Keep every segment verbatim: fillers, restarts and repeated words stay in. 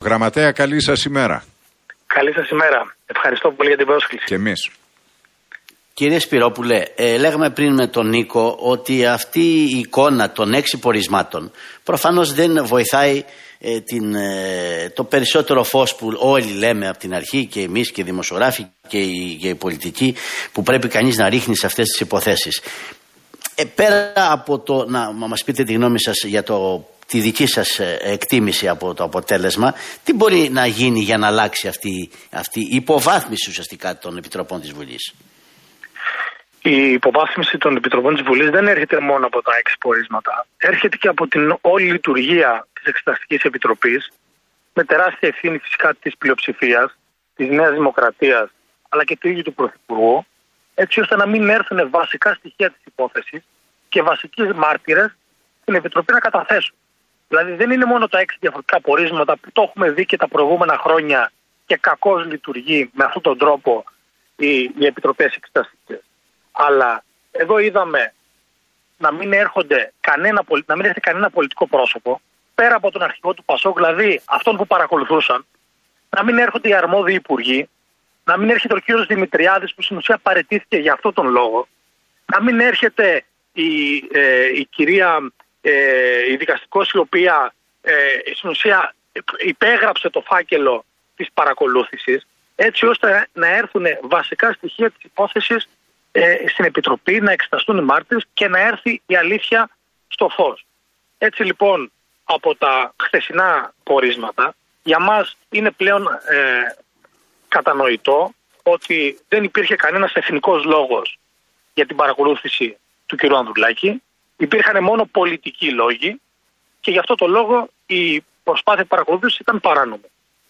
Γραμματέα, καλή σας ημέρα. Καλή σας ημέρα. Ευχαριστώ πολύ για την πρόσκληση. Και εμείς. Κύριε Σπυρόπουλε, ε, λέγαμε πριν με τον Νίκο ότι αυτή η εικόνα των έξι πορισμάτων προφανώς δεν βοηθάει ε, την, ε, το περισσότερο φως που όλοι λέμε από την αρχή, και εμείς και οι δημοσιογράφοι και οι, και οι πολιτικοί, που πρέπει κανείς να ρίχνει σε αυτές τις υποθέσεις. Ε, πέρα από το να μας πείτε τη γνώμη σας για το, τη δική σας εκτίμηση από το αποτέλεσμα, τι μπορεί να γίνει για να αλλάξει αυτή, αυτή η υποβάθμιση ουσιαστικά των επιτροπών της Βουλής? Η υποβάθμιση των επιτροπών της Βουλής δεν έρχεται μόνο από τα έξι πορίσματα. Έρχεται και από την όλη λειτουργία της Εξεταστικής Επιτροπής, με τεράστια ευθύνη φυσικά της πλειοψηφίας, της Νέας Δημοκρατίας, αλλά και του ίδιου του Πρωθυπουργού, έτσι ώστε να μην έρθουν βασικά στοιχεία της υπόθεσης και βασικοί μάρτυρες στην Επιτροπή να καταθέσουν. Δηλαδή δεν είναι μόνο τα έξι διαφορετικά πορίσματα που το έχουμε δει και τα προηγούμενα χρόνια και κακώς λειτουργεί με αυτόν τον τρόπο οι, οι επιτροπές εξεταστικές. Αλλά εδώ είδαμε να μην, έρχονται κανένα, να μην έρχεται κανένα πολιτικό πρόσωπο πέρα από τον αρχηγό του Πασόκ, δηλαδή αυτόν που παρακολουθούσαν, να μην έρχονται οι αρμόδιοι υπουργοί, να μην έρχεται ο κύριος Δημητριάδης που στην ουσία παραιτήθηκε για αυτόν τον λόγο, να μην έρχεται η, ε, η κυρία ε, η δικαστικός η οποία ε, στην ουσία υπέγραψε το φάκελο της παρακολούθησης, έτσι ώστε να έρθουν βασικά στοιχεία της υπόθεσης ε, στην Επιτροπή, να εξεταστούν οι μάρτυρες και να έρθει η αλήθεια στο φως. Έτσι λοιπόν από τα χθεσινά πορίσματα για μας είναι πλέον ε, κατανοητό ότι δεν υπήρχε κανένας εθνικός λόγος για την παρακολούθηση του κ. Ανδρουλάκη. Υπήρχαν μόνο πολιτικοί λόγοι και γι' αυτό το λόγο η προσπάθεια παρακολούθησης ήταν παράνομη.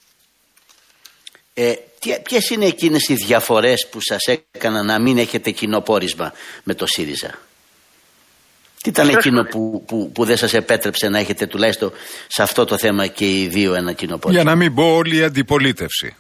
Ε, ποιες είναι εκείνες οι διαφορές που σας έκαναν να μην έχετε κοινό πόρισμα με το ΣΥΡΙΖΑ? Τι ήταν εκείνο που, που, που δεν σας επέτρεψε να έχετε τουλάχιστον σε αυτό το θέμα και οι δύο ένα κοινό πόρισμα? Για να μην πω όλη η αντιπολίτευση.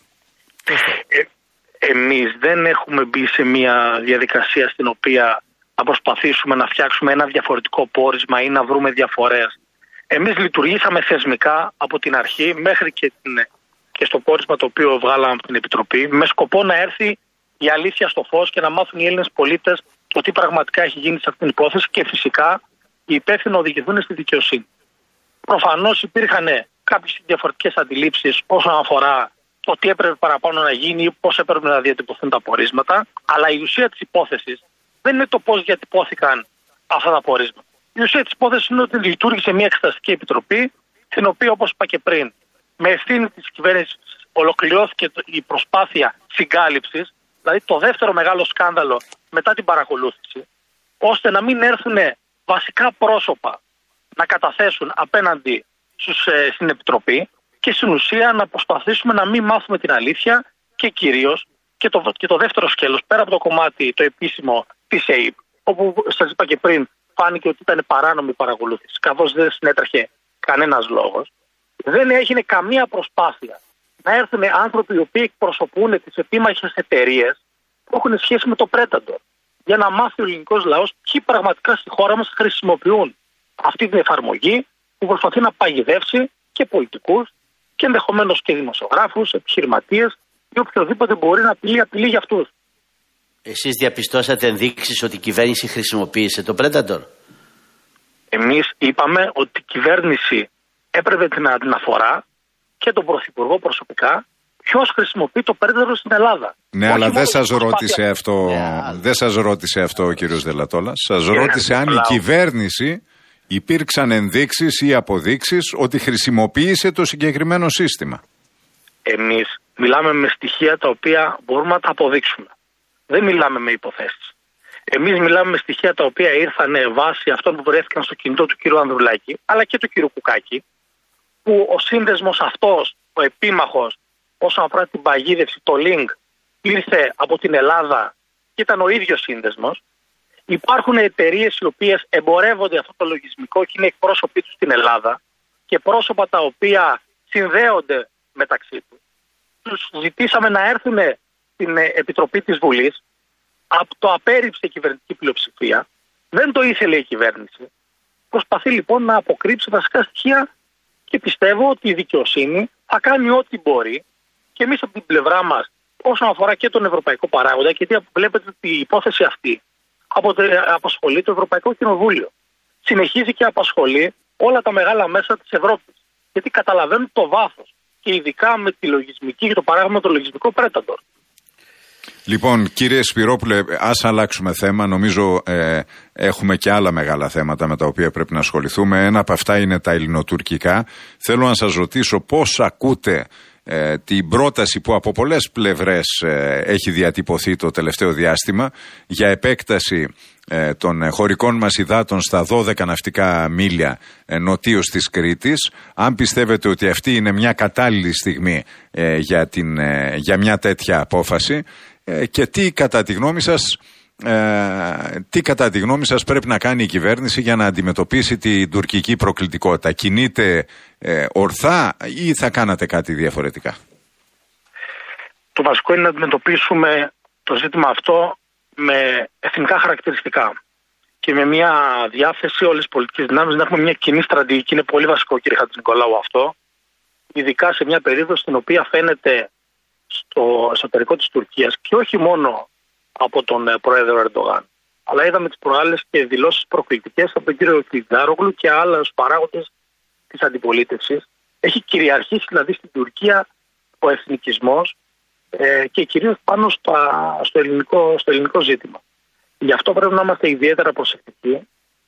Ε, εμείς δεν έχουμε μπει σε μια διαδικασία στην οποία να προσπαθήσουμε να φτιάξουμε ένα διαφορετικό πόρισμα ή να βρούμε διαφορές. Εμείς λειτουργήσαμε θεσμικά από την αρχή μέχρι και, την, και στο πόρισμα το οποίο βγάλαμε από την Επιτροπή, με σκοπό να έρθει η αλήθεια στο φως και να μάθουν οι Έλληνες πολίτες το τι πραγματικά έχει γίνει σε αυτήν την υπόθεση και φυσικά οι υπεύθυνοι να οδηγηθούν στη δικαιοσύνη. Προφανώς υπήρχαν κάποιες διαφορετικές αντιλήψεις όσον αφορά το τι έπρεπε παραπάνω να γίνει ή πώς έπρεπε να διατυπωθούν τα πορίσματα, αλλά η ουσία της υπόθεσης δεν είναι το πώς διατυπώθηκαν αυτά τα πορίσματα. Η ουσία της υπόθεσης είναι ότι λειτουργήσε μια εξεταστική επιτροπή, την οποία, όπως είπα και πριν, με ευθύνη της κυβέρνησης ολοκληρώθηκε η προσπάθεια συγκάλυψης, δηλαδή το δεύτερο μεγάλο σκάνδαλο μετά την παρακολούθηση, ώστε να μην έρθουν βασικά πρόσωπα να καταθέσουν απέναντι στους, ε, στην Επιτροπή και στην ουσία να προσπαθήσουμε να μην μάθουμε την αλήθεια και κυρίως και το, και το δεύτερο σκέλος, πέρα από το κομμάτι το επίσημο της ΕΕΠ, όπου σας είπα και πριν φάνηκε ότι ήταν παράνομη παρακολούθηση, καθώς δεν συνέτρεχε κανένας λόγος, δεν έγινε καμία προσπάθεια να έρθουν άνθρωποι οι οποίοι εκπροσωπούν τις επίμαχες εταιρείες που έχουν σχέση με το Predator, για να μάθει ο ελληνικός λαός ποιοι πραγματικά στη χώρα μας χρησιμοποιούν αυτή την εφαρμογή που προσπαθεί να παγιδεύσει και πολιτικούς και ενδεχομένως και δημοσιογράφους, επιχειρηματίες ή οποιοδήποτε μπορεί να απειλεί, απειλεί για αυτούς. Εσείς διαπιστώσατε ενδείξεις ότι η κυβέρνηση χρησιμοποίησε το Predator? Εμείς είπαμε ότι η κυβέρνηση έπρεπε να την αφορά και τον Πρωθυπουργό προσωπικά ποιος χρησιμοποιεί το Predator στην Ελλάδα. Ναι, όχι, αλλά δεν σας ρώτησε αυτό, yeah. δεν σας ρώτησε αυτό ο κύριος Δελατόλας. Σας yeah. ρώτησε αν η κυβέρνηση υπήρξαν ενδείξεις ή αποδείξεις ότι χρησιμοποίησε το συγκεκριμένο σύστημα. Εμείς μιλάμε με στοιχεία τα οποία μπορούμε να τα αποδείξουμε. Δεν μιλάμε με υποθέσεις. Εμείς μιλάμε με στοιχεία τα οποία ήρθαν βάσει αυτών που βρέθηκαν στο κινητό του κ. Ανδρουλάκη, αλλά και του κ. Κουκάκη, που ο σύνδεσμος αυτός, ο επίμαχος, όσον αφορά την παγίδευση, το link, ήρθε από την Ελλάδα και ήταν ο ίδιος σύνδεσμος. Υπάρχουν εταιρείες οι οποίες εμπορεύονται αυτό το λογισμικό και είναι εκπρόσωποι τους στην Ελλάδα και πρόσωπα τα οποία συνδέονται μεταξύ τους. Τους ζητήσαμε να έρθουν στην Επιτροπή της Βουλής, το απέρριψε η κυβερνητική πλειοψηφία, δεν το ήθελε η κυβέρνηση. Προσπαθεί λοιπόν να αποκρύψει βασικά στοιχεία και πιστεύω ότι η δικαιοσύνη θα κάνει ό,τι μπορεί και εμείς από την πλευρά μας, όσον αφορά και τον ευρωπαϊκό παράγοντα, γιατί βλέπετε ότι η υπόθεση αυτή απασχολεί το Ευρωπαϊκό Κοινοβούλιο. Συνεχίζει και απασχολεί όλα τα μεγάλα μέσα της Ευρώπης. Γιατί καταλαβαίνουν το βάθος. Και ειδικά με τη λογισμική και το παράδειγμα το λογισμικό Predator. Λοιπόν, κύριε Σπυρόπουλε, ας αλλάξουμε θέμα. Νομίζω ε, έχουμε και άλλα μεγάλα θέματα με τα οποία πρέπει να ασχοληθούμε. Ένα από αυτά είναι τα ελληνοτουρκικά. Θέλω να σας ρωτήσω πώς ακούτε ε, την πρόταση που από πολλές πλευρές ε, έχει διατυπωθεί το τελευταίο διάστημα για επέκταση ε, των χωρικών μας υδάτων στα δώδεκα ναυτικά μίλια ε, νοτίως της Κρήτης. Αν πιστεύετε ότι αυτή είναι μια κατάλληλη στιγμή ε, για, την, ε, για μια τέτοια απόφαση ε, και τι κατά τη γνώμη σας Ε, τι κατά τη γνώμη σας πρέπει να κάνει η κυβέρνηση για να αντιμετωπίσει την τουρκική προκλητικότητα? Κινείται ε, ορθά ή θα κάνατε κάτι διαφορετικά? Το βασικό είναι να αντιμετωπίσουμε το ζήτημα αυτό με εθνικά χαρακτηριστικά και με μια διάθεση όλες τις πολιτικές δυνάμεις να έχουμε μια κοινή στρατηγική. Είναι πολύ βασικό, κύριε Χατζηνικολάου, αυτό, ειδικά σε μια περίοδο στην οποία φαίνεται στο εσωτερικό της Τουρκίας και όχι μόνο από τον πρόεδρο Ερντογάν. Αλλά είδαμε τις προάλλες και δηλώσεις προκλητικές από τον κύριο Κλειδάρογλου και άλλους παράγοντες της αντιπολίτευσης. Έχει κυριαρχήσει δηλαδή στην Τουρκία ο εθνικισμός ε, και κυρίως πάνω στα, στο, ελληνικό, στο ελληνικό ζήτημα. Γι' αυτό πρέπει να είμαστε ιδιαίτερα προσεκτικοί.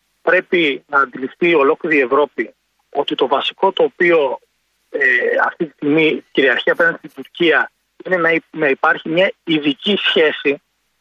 Πρέπει να αντιληφθεί ολόκληρη η Ευρώπη ότι το βασικό το οποίο ε, αυτή τη στιγμή κυριαρχεί απέναντι στην Τουρκία είναι να, να υπάρχει μια ειδική σχέση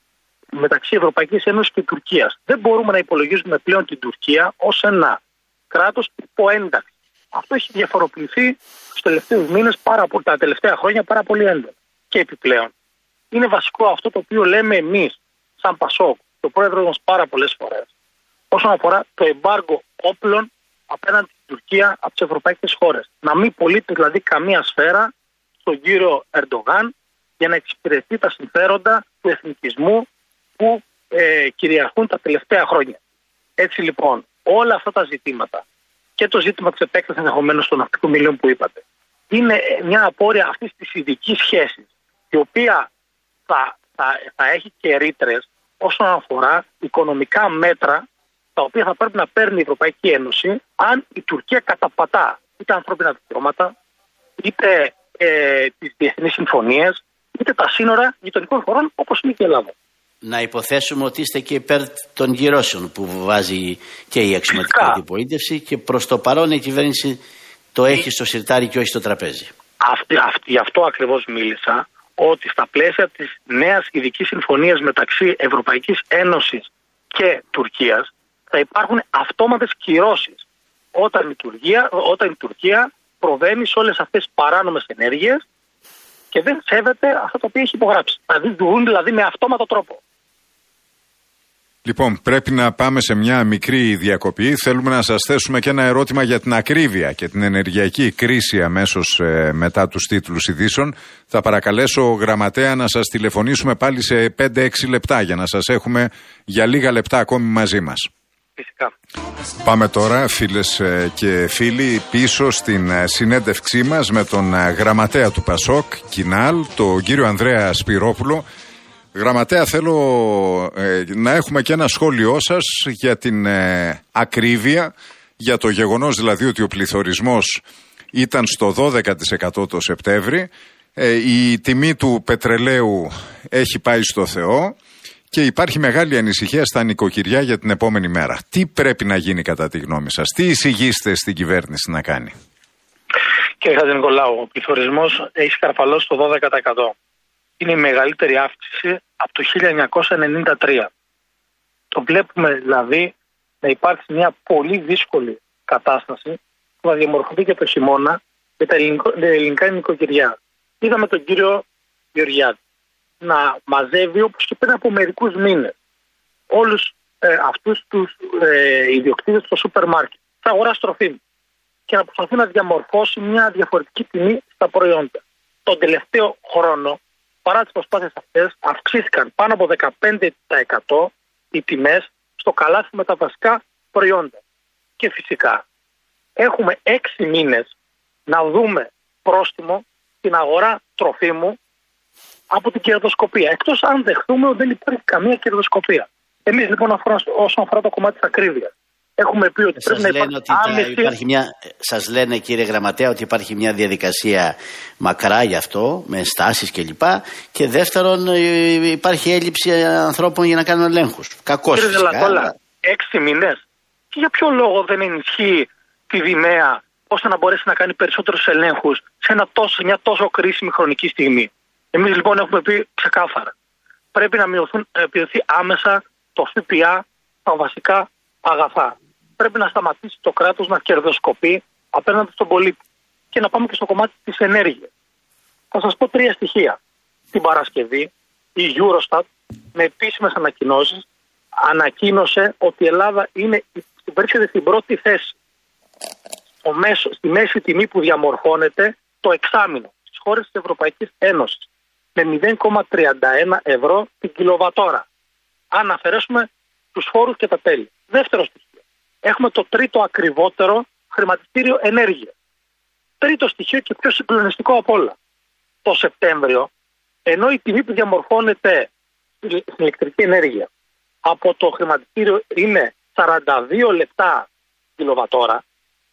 μεταξύ Ευρωπαϊκής Ένωσης και Τουρκίας. Δεν μπορούμε να υπολογίζουμε πλέον την Τουρκία ως ένα κράτος υποένταξη. Αυτό έχει διαφοροποιηθεί στους τελευταίους μήνες, πάρα, τα τελευταία χρόνια πάρα πολύ έντονα. Και επιπλέον είναι βασικό αυτό το οποίο λέμε εμείς, σαν Πασόκ, το πρόεδρο μας πάρα πολλές φορές, όσον αφορά το εμπάργκο όπλων απέναντι στην Τουρκία από τις ευρωπαϊκές χώρες. Να μην πωλείται δηλαδή καμία σφαίρα στον κύριο Ερντογάν για να εξυπηρετεί τα συμφέροντα του εθνικισμού που ε, κυριαρχούν τα τελευταία χρόνια. Έτσι λοιπόν, όλα αυτά τα ζητήματα και το ζήτημα της επέκτασης ενδεχομένως των ναυτικών μιλίων που είπατε, είναι μια απόρρεια αυτής της ειδικής σχέσης, η οποία θα, θα, θα έχει και ρήτρες όσον αφορά οικονομικά μέτρα, τα οποία θα πρέπει να παίρνει η Ευρωπαϊκή Ένωση αν η Τουρκία καταπατά είτε ανθρώπινα δικαιώματα, είτε ε, τις διεθνείς συμφωνίες, είτε τα σύνορα γειτονικών χωρών όπως είναι και η Ελλάδα. Να υποθέσουμε ότι είστε και υπέρ των κυρώσεων που βάζει και η αξιωματική αντιπολίτευση και προς το παρόν η κυβέρνηση το έχει στο σιρτάρι και όχι στο τραπέζι. Αυτή, αυτή, γι' αυτό ακριβώς μίλησα, ότι στα πλαίσια της νέας ειδικής συμφωνίας μεταξύ Ευρωπαϊκής Ένωσης και Τουρκίας θα υπάρχουν αυτόματες κυρώσεις όταν η Τουρκία, όταν η Τουρκία προβαίνει σε όλες αυτές τις παράνομες ενέργειες και δεν σέβεται αυτά τα οποία έχει υπογράψει. Δηλαδή δουν δηλαδή με αυτόματο τρόπο. Λοιπόν, πρέπει να πάμε σε μια μικρή διακοπή. Θέλουμε να σας θέσουμε και ένα ερώτημα για την ακρίβεια και την ενεργειακή κρίση αμέσως ε, μετά τους τίτλους ειδήσεων. Θα παρακαλέσω γραμματέα να σας τηλεφωνήσουμε πάλι σε πέντε έξι λεπτά για να σας έχουμε για λίγα λεπτά ακόμη μαζί μας. Φυσικά. Πάμε τώρα, φίλες και φίλοι, πίσω στην συνέντευξή μας με τον γραμματέα του Πασόκ, Κινάλ, τον κύριο Ανδρέα Σπυρόπουλο. Γραμματέα, θέλω ε, να έχουμε και ένα σχόλιο σας για την ε, ακρίβεια, για το γεγονός δηλαδή ότι ο πληθωρισμός ήταν στο δώδεκα τοις εκατό το Σεπτέμβρη, ε, η τιμή του πετρελαίου έχει πάει στο Θεό και υπάρχει μεγάλη ανησυχία στα νοικοκυριά για την επόμενη μέρα. Τι πρέπει να γίνει κατά τη γνώμη σας, τι εισηγείστε στην κυβέρνηση να κάνει? Κύριε Χατζηνικολάου, ο πληθωρισμός έχει σκαρφαλώσει το δώδεκα τοις εκατό. Είναι η μεγαλύτερη αύξηση από το χίλια εννιακόσια ενενήντα τρία. Το βλέπουμε δηλαδή να υπάρξει μια πολύ δύσκολη κατάσταση που θα διαμορφωθεί και το χειμώνα με τα ελληνικά νοικοκυριά. Είδαμε τον κύριο Γεωργιάδη να μαζεύει όπως και πριν από μερικούς μήνες όλους ε, αυτούς τους ε, ιδιοκτήτες στο σούπερ μάρκετ, στα αγορά τροφίμων και να προσπαθεί να διαμορφώσει μια διαφορετική τιμή στα προϊόντα. Τον τελευταίο χρόνο, παρά τις προσπάθειες αυτές, αυξήθηκαν πάνω από δεκαπέντε τοις εκατό οι τιμές στο καλάθι με τα βασικά προϊόντα. Και φυσικά έχουμε έξι μήνες να δούμε πρόστιμο στην αγορά τροφίμου από την κερδοσκοπία. Εκτός αν δεχθούμε ότι δεν υπάρχει καμία κερδοσκοπία. Εμείς λοιπόν όσον αφορά το κομμάτι της ακρίβειας, έχουμε πει ότι σας πρέπει να λένε υπάρχει ότι άμεση... υπάρχει μια, σας λένε κύριε Γραμματέα ότι υπάρχει μια διαδικασία μακρά γι' αυτό, με στάσεις κλπ. Και δεύτερον υπάρχει έλλειψη ανθρώπων για να κάνουν ελέγχους. Κακώς κύριε φυσικά. Δελατόλα, έξι μήνες. Και για ποιο λόγο δεν ενισχύει τη Δημαία ώστε να μπορέσει να κάνει περισσότερους ελέγχους σε, ένα τόσο, σε μια τόσο κρίσιμη χρονική στιγμή. Εμείς λοιπόν έχουμε πει ξεκάθαρα. Πρέπει να μειωθούν, μειωθεί άμεσα το ΦΠΑ στα βασικά αγαθά. Πρέπει να σταματήσει το κράτος να κερδοσκοπεί απέναντι στον πολίτη. Και να πάμε και στο κομμάτι της ενέργειας. Θα σας πω τρία στοιχεία. Την Παρασκευή η Eurostat με επίσημες ανακοινώσεις ανακοίνωσε ότι η Ελλάδα είναι, βρίσκεται στην πρώτη θέση ο μέσο, στη μέση τιμή που διαμορφώνεται το εξάμηνο στις χώρες της Ευρωπαϊκής Ένωσης με μηδέν κόμμα τριάντα ένα ευρώ την κιλοβατόρα. Αν αφαιρέσουμε τους φόρους και τα τέλη. Δεύτερο στοιχείο. Έχουμε το τρίτο ακριβότερο χρηματιστήριο ενέργεια. Τρίτο στοιχείο και πιο συγκλονιστικό απ' όλα. Το Σεπτέμβριο, ενώ η τιμή που διαμορφώνεται στην ηλεκτρική ενέργεια από το χρηματιστήριο είναι σαράντα δύο λεπτά κιλοβατόρα,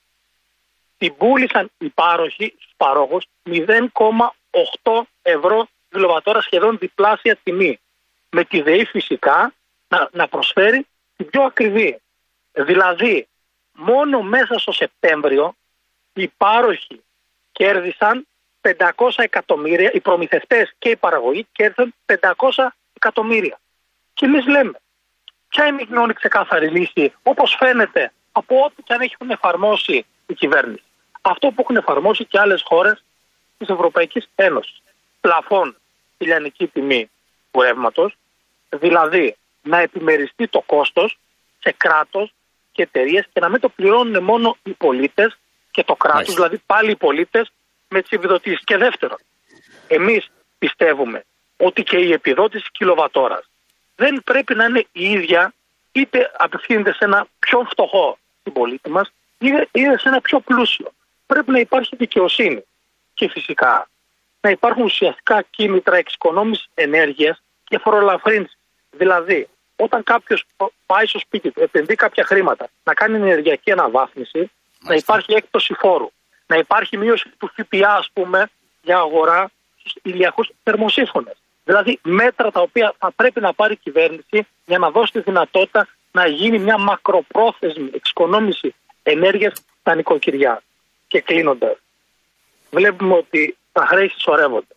την πούλησαν οι πάροχοι στους παρόχους μηδέν κόμμα οκτώ ευρώ κιλοβατόρα, σχεδόν διπλάσια τιμή. Με τη ΔΕΗ φυσικά να, να προσφέρει την πιο ακριβή. Δηλαδή, μόνο μέσα στο Σεπτέμβριο οι πάροχοι κέρδισαν πεντακόσια εκατομμύρια, οι προμηθευτές και οι παραγωγοί κέρδισαν πεντακόσια εκατομμύρια. Και εμείς λέμε, ποια είναι η μόνη ξεκάθαρη λύση, όπως φαίνεται από ό,τι και αν έχουν εφαρμόσει η κυβέρνηση. Αυτό που έχουν εφαρμόσει και άλλες χώρες της Ευρωπαϊκής Ένωσης. Πλαφόν στη λιανική τιμή του ρεύματος, δηλαδή να επιμεριστεί το κόστος σε κράτος και εταιρείες και να μην το πληρώνουν μόνο οι πολίτες και το κράτος, Μάλιστα. δηλαδή πάλι οι πολίτες με τις επιδοτήσεις. Και δεύτερον, εμείς πιστεύουμε ότι και η επιδότηση κιλοβατόρας δεν πρέπει να είναι η ίδια, είτε απευθύνεται σε ένα πιο φτωχό συμπολίτη μας, είτε σε ένα πιο πλούσιο. Πρέπει να υπάρχει δικαιοσύνη. Και φυσικά να υπάρχουν ουσιαστικά κίνητρα εξοικονόμησης ενέργειας και φορολαφρύνσης. Δηλαδή, όταν κάποιος πάει στο σπίτι του, επενδύει κάποια χρήματα, να κάνει ενεργειακή αναβάθμιση, Μάλιστα. να υπάρχει έκπτωση φόρου, να υπάρχει μείωση του ΦΠΑ, ας πούμε, για αγορά στους ηλιακούς θερμοσύφωνες. Δηλαδή, μέτρα τα οποία θα πρέπει να πάρει η κυβέρνηση για να δώσει τη δυνατότητα να γίνει μια μακροπρόθεσμη εξοικονόμηση ενέργειας στα νοικοκυριά. Και κλείνοντας, βλέπουμε ότι τα χρέη συσσωρεύονται.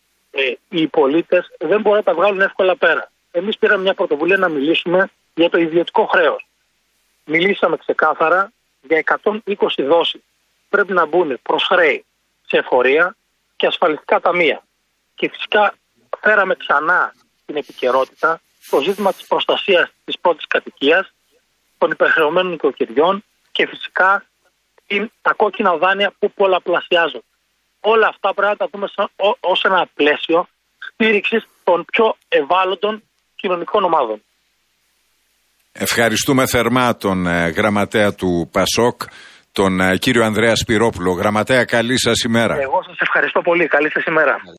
Ε, οι πολίτες δεν μπορούν να τα βγάλουν εύκολα πέρα. Εμείς πήραμε μια πρωτοβουλία να μιλήσουμε για το ιδιωτικό χρέος. Μιλήσαμε ξεκάθαρα για εκατόν είκοσι δόσεις. Πρέπει να μπουν προς χρέη σε εφορία και ασφαλιστικά ταμεία. Και φυσικά φέραμε ξανά την επικαιρότητα το ζήτημα της προστασίας της πρώτης κατοικίας, των υπερχρεωμένων νοικοκυριών και φυσικά τα κόκκινα δάνεια που πολλαπλασιάζονται. Όλα αυτά πρέπει να τα δούμε ως ένα πλαίσιο στήριξης των πιο ευάλωτων κοινωνικών ομάδων. Ευχαριστούμε θερμά τον ε, γραμματέα του ΠΑΣΟΚ, τον ε, κύριο Ανδρέα Σπυρόπουλο. Γραμματέα, καλή σας ημέρα. Εγώ σας ευχαριστώ πολύ. Καλή σας ημέρα.